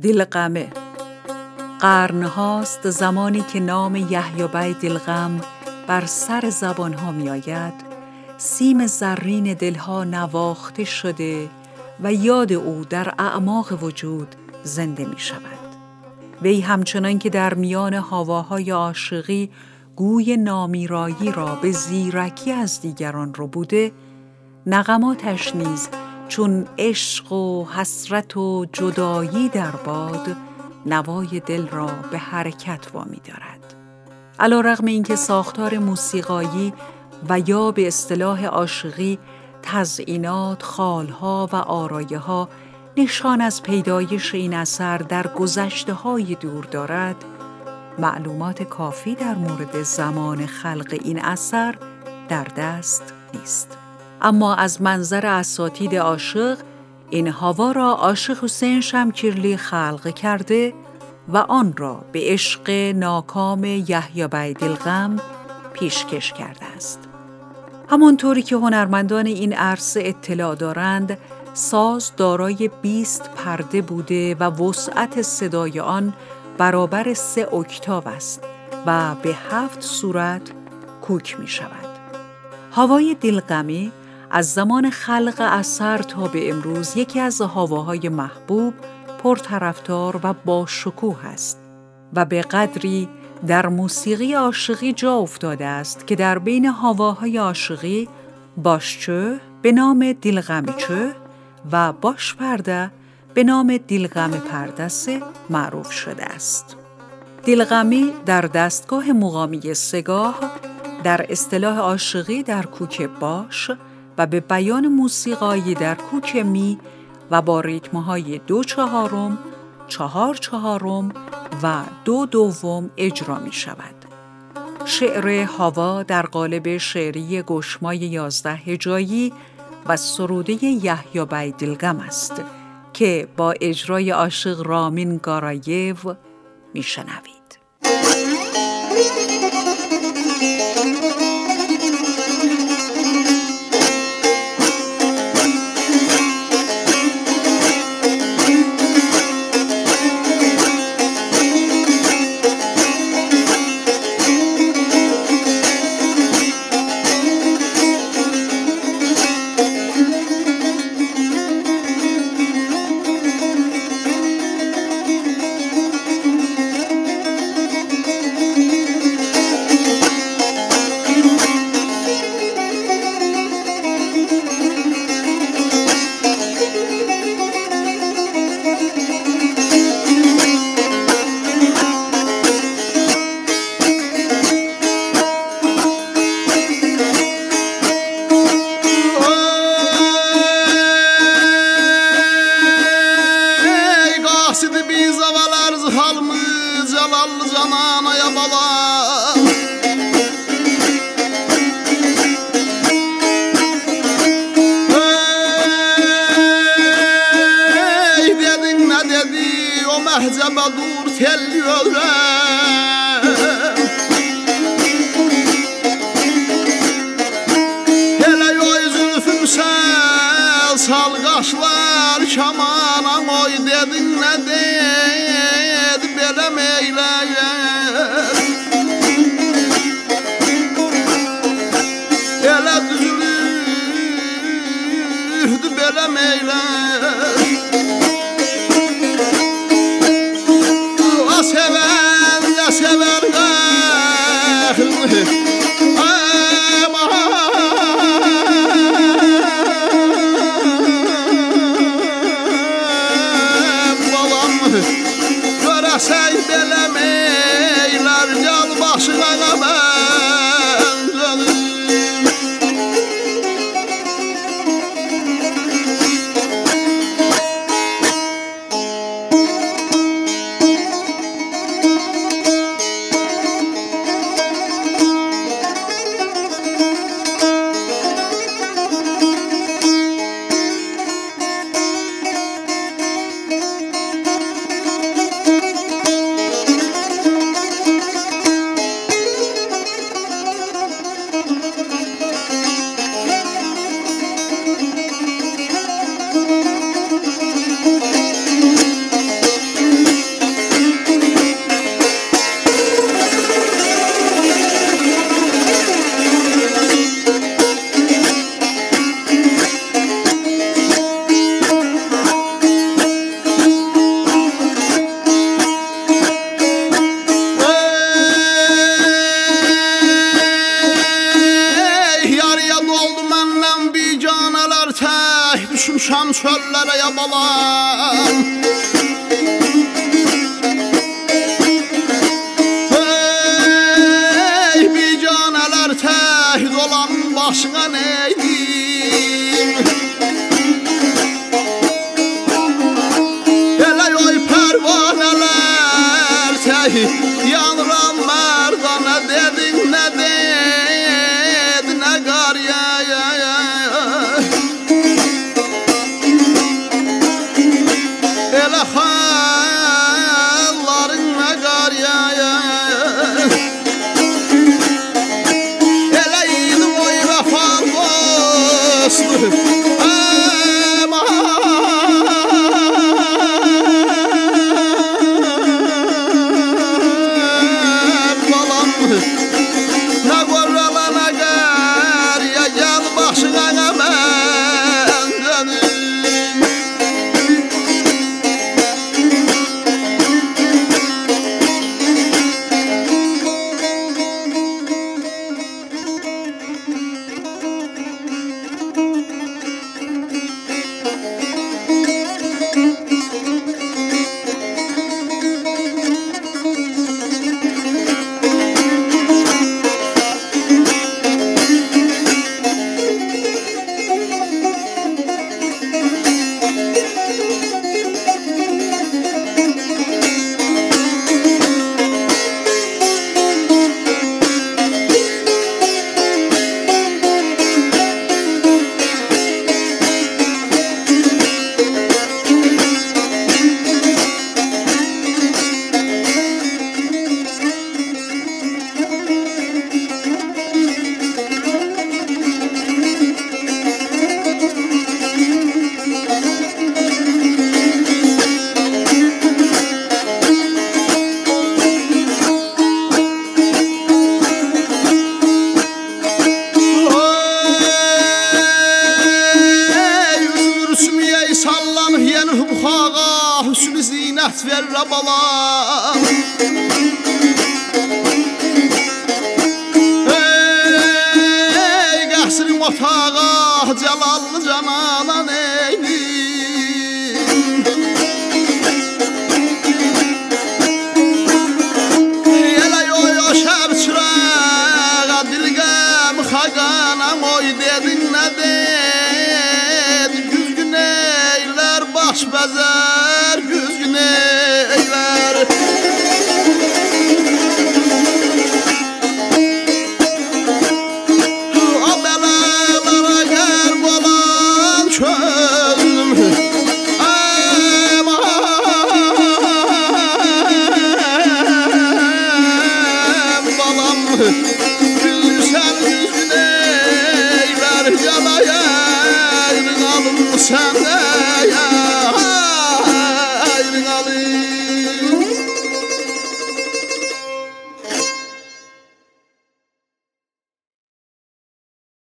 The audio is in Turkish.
دلغمه. قرنهاست زمانی که نام یحیی بی دلغم بر سر زبانها می آید، سیم زرین دلها نواخته شده و یاد او در اعماق وجود زنده می شود. وی همچنان که در میان هواهای عاشقی گوی نامیرایی را به زیرکی از دیگران رو بوده، نغماتش نیز چون عشق و حسرت و جدایی در باد نوای دل را به حرکت وامی دارد. علی‌رغم اینکه ساختار موسیقایی و یا به اصطلاح عاشقی تزئینات، خالها و آرایه‌ها نشان از پیدایش این اثر در گذشته‌های دور دارد، معلومات کافی در مورد زمان خلق این اثر در دست نیست. اما از منظر اساطید عاشق، این هوا را عاشق حسین شمکیرلی خلق کرده و آن را به عشق ناکام یحیی بی دلغم پیشکش کرده است. همانطوری که هنرمندان این عرصه اطلاع دارند، ساز دارای 20 پرده بوده و وسعت صدای آن برابر 3 اکتاو است و به 7 صورت کوک می شود. هوای دلغمی از زمان خلق اثر تا به امروز یکی از هواهای محبوب، پرطرفدار و با شکوه است و به قدری در موسیقی عاشقی جا افتاده است که در بین هواهای عاشقی باشچö به نام دلغمیچö و باش پرده به نام دلغم پردسه معروف شده است. دلغمی در دستگاه مقامی 3 گاه، در اصطلاح عاشقی در کوک باش و به بیان موسیقایی در کوک می و با ریتم‌های 2/4، 4/4 و 2/2 اجرا می شود. شعر هوا در قالب شعری گشمای 11 هجایی و سروده یحیی بی دلغم است که با اجرای عاشق رامین گارایو می شنوید. Məhcəbə dur tel görəm Elə yoy zülfüm səl sal qaşlar kamana oy dedin nə dedi belə meyləyər Elə düzülürdü belə meyləyər sever balam görəsək belə meylər gel başına mən çareye balam. Hey bicaneler tehid olan başına neydim? Hele yoy pervaneler tehid yanıram merdana dedin ne dedin ne gar ya. Ele halların ne gar ya. Ele idim oy vefal dostu balam. Ne gorrala ne gar ya gel başına hemen dönüm. Sallanır yenir buxağa hüsnü zinət verir bala. Ey qəsrin otağa cəlallı canana neydim? Elə yoy o şəb çırağa dilgəm xaqanam oy dedin nə dedin? Güzgün eylər baş bəzər güzgün eylər. O bəlalara qərq olan çözdüm balam. Güzgün eylər yalaya sen